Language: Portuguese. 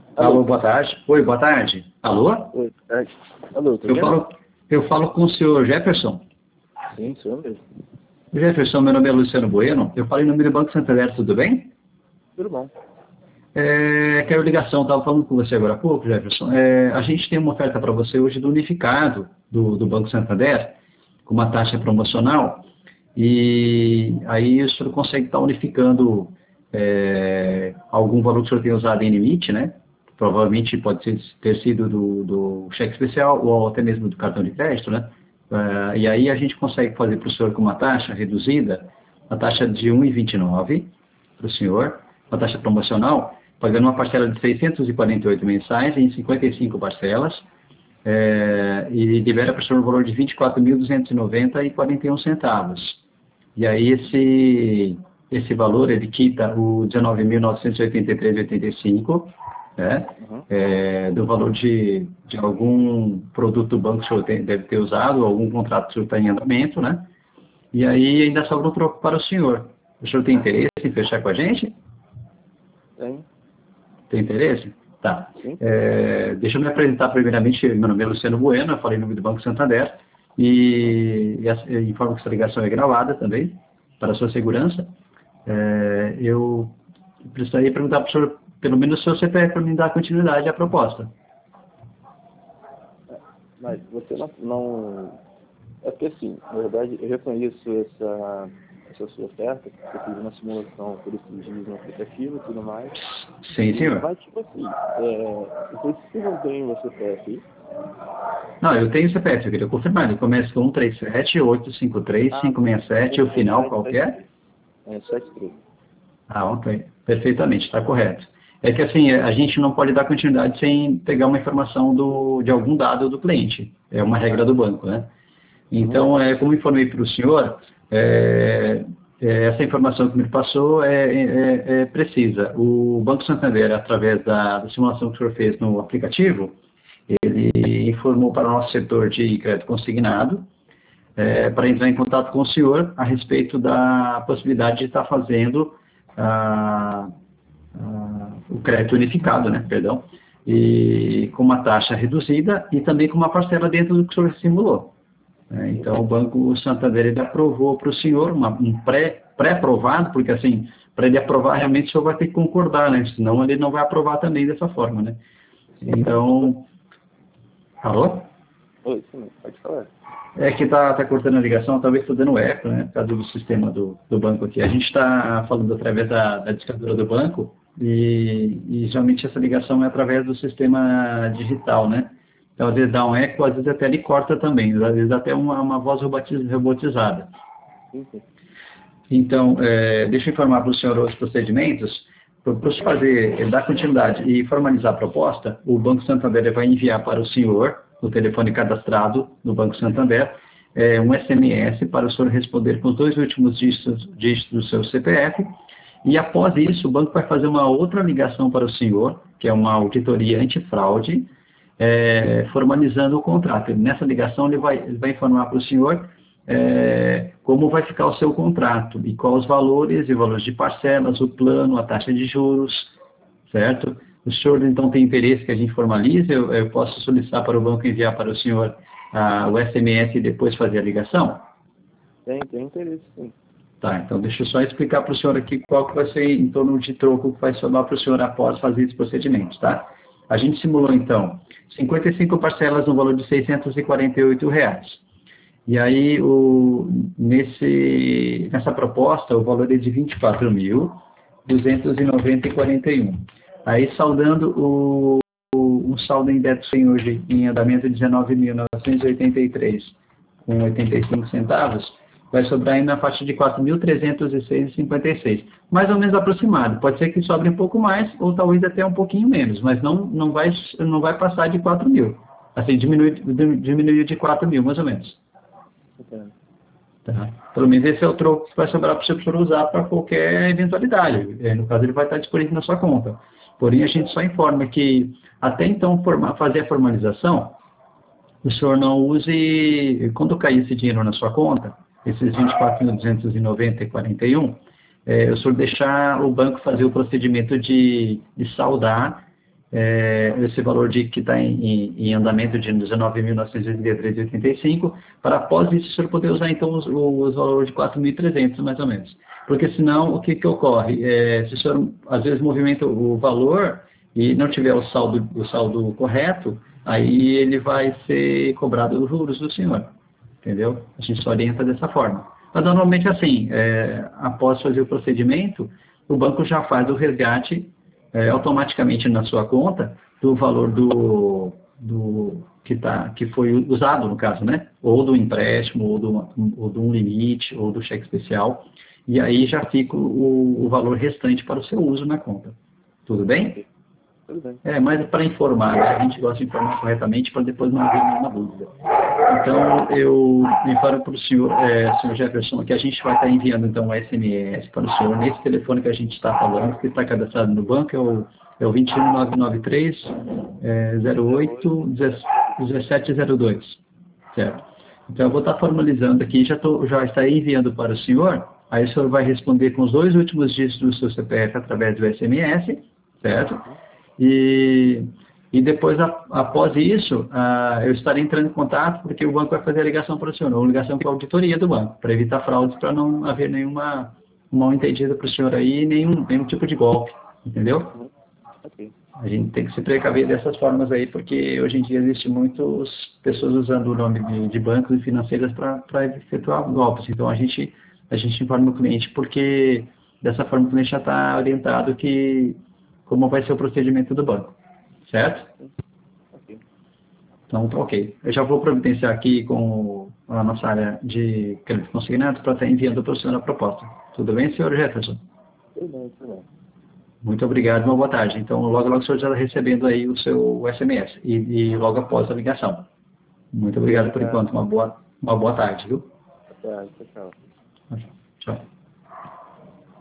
Alô, boa tarde. Oi, boa tarde. Alô? Oi, boa tarde. Alô, tudo bem? Eu falo com o senhor Jefferson. Sim, senhor mesmo. Jefferson, meu nome é Luciano Bueno. Eu falo em nome do Banco Santander, tudo bem? Tudo bom. Quero ligação, estava falando com você agora há pouco, Jefferson. A gente tem uma oferta para você hoje do unificado do Banco Santander, com uma taxa promocional, e aí o senhor consegue estar unificando algum valor que o senhor tem usado em limite, né? Provavelmente pode ter sido do cheque especial ou até mesmo do cartão de crédito, né? E aí a gente consegue fazer para o senhor com uma taxa reduzida, a taxa de 1,29 para o senhor, uma taxa promocional, pagando uma parcela de 648 mensais em 55 parcelas, e libera para o senhor um valor de 24.290,41 centavos. E aí esse valor ele quita o 19.983,85, né? Do valor de algum produto do banco que o senhor deve ter usado, ou algum contrato que o senhor está em andamento, né? E aí ainda sobra um troco para o senhor. O senhor tem interesse em fechar com a gente? Tem. Tem interesse? Tá. Sim. Deixa eu me apresentar primeiramente. Meu nome é Luciano Bueno, eu falei em nome do Banco Santander. E informo que essa ligação é gravada também, para a sua segurança. Eu precisaria perguntar para o senhor, pelo menos o seu CPF, para me dar continuidade à proposta. Mas você não... É porque assim, na verdade, eu reconheço essa sua oferta, porque eu fiz uma simulação por esses dias no aplicativo e tudo mais. Sim, senhor. Mas, tipo assim, depois que você não tem o CPF aí... Não, eu tenho CPF, eu queria confirmar. Ele começa com 137-853-567 e o final qualquer? 73. Ok. Perfeitamente, está correto. É que assim, a gente não pode dar continuidade sem pegar uma informação de algum dado do cliente. É uma regra do banco, né? Então, como informei para o senhor, essa informação que me passou é precisa. O Banco Santander, através da simulação que o senhor fez no aplicativo, ele informou para o nosso setor de crédito consignado para entrar em contato com o senhor a respeito da possibilidade de estar fazendo o crédito unificado, né, perdão, e com uma taxa reduzida e também com uma parcela dentro do que o senhor simulou. Então, o Banco Santander ele aprovou para o senhor um pré-aprovado, porque assim, para ele aprovar, realmente o senhor vai ter que concordar, né? Senão ele não vai aprovar também dessa forma, né? Então... Alô? Oi, sim, pode falar. É que tá cortando a ligação, talvez estou dando eco, né? Por causa do sistema do banco aqui. A gente está falando através da discadora do banco e geralmente essa ligação é através do sistema digital, né? Então, às vezes dá um eco, às vezes até ele corta também, às vezes até uma voz robotizada. Sim. Então, deixa eu informar para o senhor os procedimentos. Para o senhor dar continuidade e formalizar a proposta, o Banco Santander vai enviar para o senhor, no telefone cadastrado no Banco Santander, um SMS para o senhor responder com os 2 últimos dígitos do seu CPF. E após isso, o banco vai fazer uma outra ligação para o senhor, que é uma auditoria antifraude, formalizando o contrato. Nessa ligação, ele vai informar para o senhor como vai ficar o seu contrato e quais os valores de parcelas, o plano, a taxa de juros, certo? O senhor, então, tem interesse que a gente formalize? Eu posso solicitar para o banco enviar para o senhor o SMS e depois fazer a ligação? Tem interesse, sim. Tá, então deixa eu só explicar para o senhor aqui qual que vai ser em torno de troco que vai somar para o senhor após fazer esse procedimento, tá? A gente simulou, então, 55 parcelas no valor de R$ 648. E aí, nessa proposta, o valor é de R$ 24.290,41. Aí, saudando um saldo em débito sem hoje em andamento de R$ 19.983,85 centavos, vai sobrar aí na faixa de R$ 4.306,56. Mais ou menos aproximado. Pode ser que sobre um pouco mais, ou talvez até um pouquinho menos, mas não vai passar de 4 mil. Assim, diminuiu de 4 mil, mais ou menos. Tá. Pelo menos esse é o troco que vai sobrar para o senhor usar para qualquer eventualidade. No caso, ele vai estar disponível na sua conta. Porém, a gente só informa que, até então fazer a formalização, o senhor não use, quando cair esse dinheiro na sua conta, esses 24.290,41, o senhor deixar o banco fazer o procedimento de saldar esse valor que está em andamento de 19.983,85, para após isso o senhor poder usar então os valores de 4.300 mais ou menos. Porque senão o que ocorre? Se o senhor às vezes movimenta o valor e não tiver o saldo correto, aí ele vai ser cobrado os juros do senhor. Entendeu? A gente só orienta dessa forma. Mas normalmente assim, após fazer o procedimento, o banco já faz o resgate automaticamente na sua conta do valor que foi usado, no caso, né? Ou do empréstimo, ou de um limite, ou do cheque especial. E aí já fica o valor restante para o seu uso na conta. Tudo bem? Tudo bem. Mas para informar, né? A gente gosta de informar corretamente para depois não haver nenhuma dúvida. Então, eu informo para o senhor Jefferson, que a gente vai estar enviando então um SMS para o senhor nesse telefone que a gente está falando, que está cadastrado no banco, é o 21993 08 1702, certo? Então, eu vou estar formalizando aqui, já está enviando para o senhor, aí o senhor vai responder com os 2 últimos dígitos do seu CPF através do SMS, certo? E depois, após isso, eu estarei entrando em contato, porque o banco vai fazer a ligação para o senhor, ou ligação com a auditoria do banco, para evitar fraudes, para não haver nenhuma mal entendida para o senhor aí, nenhum tipo de golpe, entendeu? Ok. A gente tem que se precaver dessas formas aí, porque hoje em dia existem muitas pessoas usando o nome de bancos e financeiras para efetuar golpes. Então, a gente informa o cliente, porque dessa forma o cliente já está orientado como vai ser o procedimento do banco. Certo? Ok. Então, ok. Eu já vou providenciar aqui com a nossa área de crédito consignado para estar enviando para o senhor a proposta. Tudo bem, senhor Jefferson? Tudo bem, tudo bem. Muito obrigado, uma boa tarde. Então, logo o senhor já está recebendo aí o seu SMS e logo após a ligação. Muito obrigado por enquanto. Uma boa tarde, viu? Boa tarde, tchau. Tchau.